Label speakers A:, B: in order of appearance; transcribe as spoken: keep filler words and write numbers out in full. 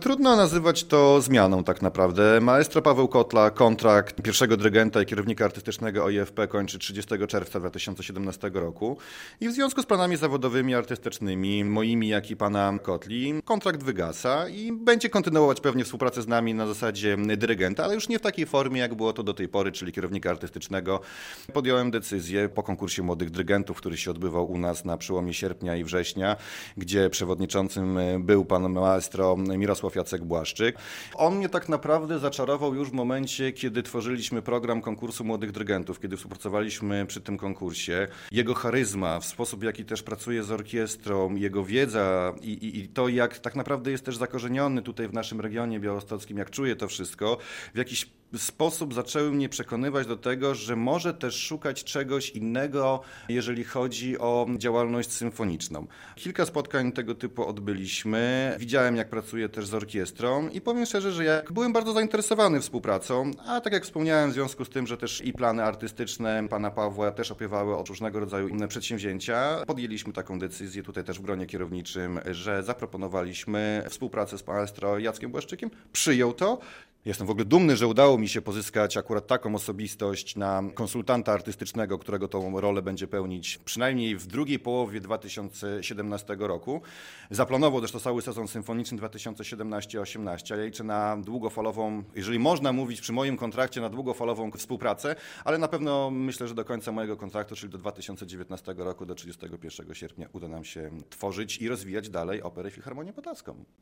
A: Trudno nazywać to zmianą tak naprawdę. Maestro Paweł Kotla kontrakt pierwszego dyrygenta i kierownika artystycznego O I F P kończy trzydziestego czerwca dwa tysiące siedemnastego roku i w związku z planami zawodowymi, artystycznymi, moimi jak i pana Kotli, kontrakt wygasa i będzie kontynuować pewnie współpracę z nami na zasadzie dyrygenta, ale już nie w takiej formie, jak było to do tej pory, czyli kierownika artystycznego. Podjąłem decyzję po konkursie młodych dyrygentów, który się odbywał u nas na przełomie sierpnia i września, gdzie przewodniczącym był pan maestro Mirosław Jacek Błaszczyk. On mnie tak naprawdę zaczarował już w momencie, kiedy tworzyliśmy program konkursu młodych dyrygentów, kiedy współpracowaliśmy przy tym konkursie. Jego charyzma, w sposób w jaki też pracuje z orkiestrą, jego wiedza i, i, i to, jak tak naprawdę jest też zakorzeniony tutaj w naszym regionie białostockim, jak czuje to wszystko, w jakiś sposób zaczęły mnie przekonywać do tego, że może też szukać czegoś innego, jeżeli chodzi o działalność symfoniczną. Kilka spotkań tego typu odbyliśmy. Widziałem, jak pracuje też z orkiestrą i powiem szczerze, że ja byłem bardzo zainteresowany współpracą, a tak jak wspomniałem, w związku z tym, że też i plany artystyczne pana Pawła też opiewały o różnego rodzaju inne przedsięwzięcia, podjęliśmy taką decyzję tutaj też w gronie kierowniczym, że zaproponowaliśmy współpracę z maestro Jackiem Błaszczykiem. Przyjął to. Jestem w ogóle dumny, że udało mi się pozyskać akurat taką osobistość na konsultanta artystycznego, którego tą rolę będzie pełnić przynajmniej w drugiej połowie dwa tysiące siedemnastego roku. Zaplanował też to cały sezon symfoniczny dwa tysiące siedemnaście osiemnaście. Ja liczę na długofalową, jeżeli można mówić przy moim kontrakcie, na długofalową współpracę, ale na pewno myślę, że do końca mojego kontraktu, czyli do dwa tysiące dziewiętnastego roku, do trzydziestego pierwszego sierpnia uda nam się tworzyć i rozwijać dalej Operę Filharmonię Podlaską.